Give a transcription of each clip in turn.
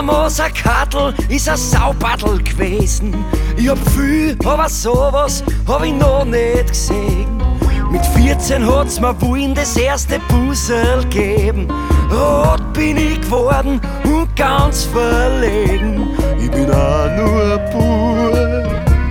Masakatl ist ein Saubattel gewesen. Ich hab viel, aber sowas hab ich noch nicht gesehen. Mit 14 hat's mir wohl das erste Puzzle gegeben. Rot bin ich geworden und ganz verlegen. Ich bin auch nur ein Bub.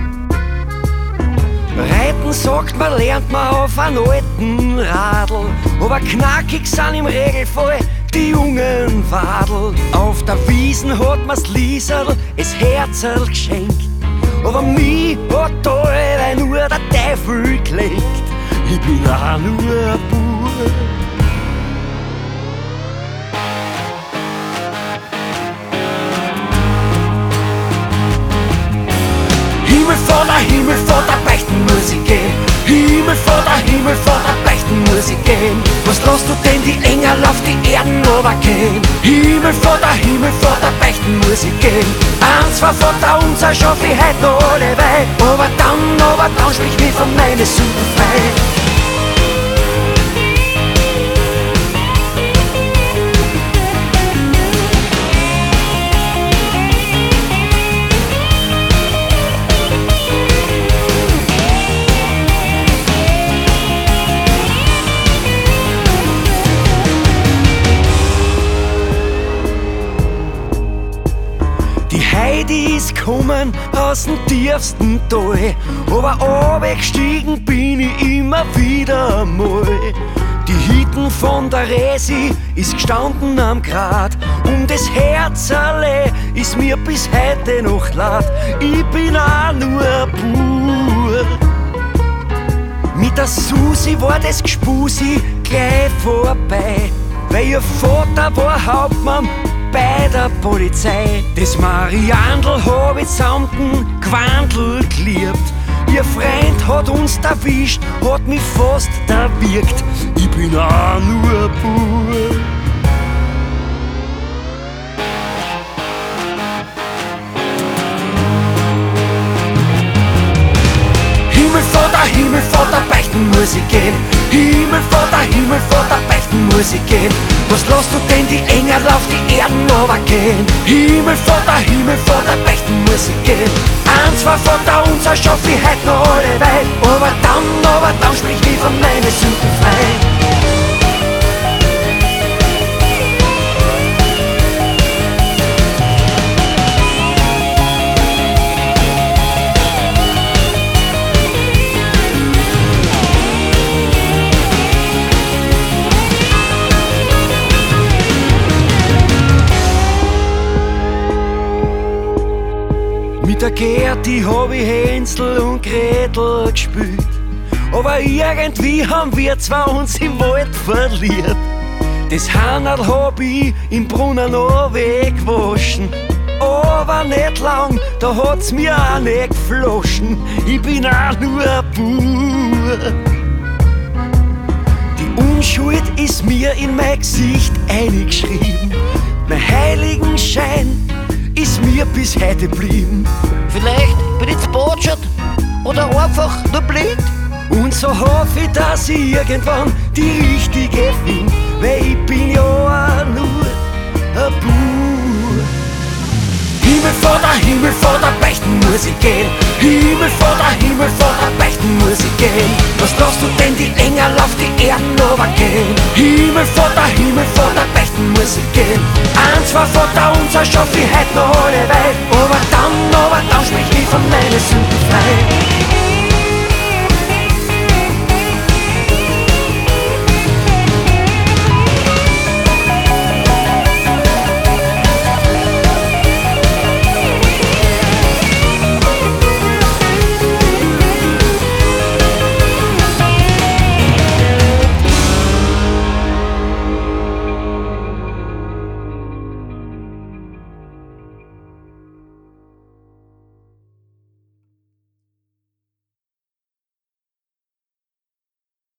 Reiten sagt man, lernt man auf einem alten Radl. Aber knackig sind im Regelfall die jungen Wadel. Auf der Wiesen hat mir's Lieserl es Herzerl geschenkt. Aber mich hat da nur der Teufel gelegt. Ich bin auch nur ein Bub. Himmelvater, beichten muss ich gehen. Himmelvater, beichten muss ich gehen. Was lässt du denn die Engel auf die Erden runtergehen? Himmelvater, beichten muss ich gehen. Eins war Vater unser, schaff ich heut noch alle wei. Aber dann sprich mich von meinen Sünden frei. Die Heidi ist gekommen aus dem tiefsten Tal, aber runtergestiegen bin ich immer wieder mal. Die Hitten von der Resi ist gestanden am Grat, und das Herzerle ist mir bis heute noch laut. Ich bin auch nur ein Bub. Mit der Susi war das Gspusi gleich vorbei, weil ihr Vater war Hauptmann bei der Polizei. Das Mariandl hab ich samt dem Quandl geliebt. Ihr Freund hat uns erwischt, hat mich fast erwürgt. Ich bin auch nur ein Bub. Himmelvater, beichten muss ich gehen. Himmelvater, beichten muss ich gehen. Was lässt du denn die Engel auf die Erden runtergehen? Himmelvater, beichten muss ich gehen. Eins war Vater unser, schaff ich heut noch alle wei. Aber dann sprich mich von meinen Sünden frei. Mit der Gerti hab ich Hänsel und Gretel gespielt, aber irgendwie haben wir zwei uns im Wald verliert. Das Hannerl hab ich im Brunnen noch weggewaschen, aber nicht lang, da hat's mir auch nicht gefloschen. Ich bin auch nur ein Bub. Die Unschuld ist mir in mein Gesicht eingeschrieben. Mein Heiligenschein ist mir bis heute blieben. Vielleicht bin ich zu botschert oder einfach nur blind. Und so hoffe ich, dass ich irgendwann die richtige find, weil ich bin ja auch nur ein Bub. Himmelvater, beichten muss ich gehen. Himmelvater, beichten muss ich gehen. Was lässt du denn die Engel auf die Erden runtergehen? Himmelvater, beichten muss ich gehen. Eins war Vater unser, schaff ich heut noch alle wei. Aber dann sprich mich von meinen Sünden frei.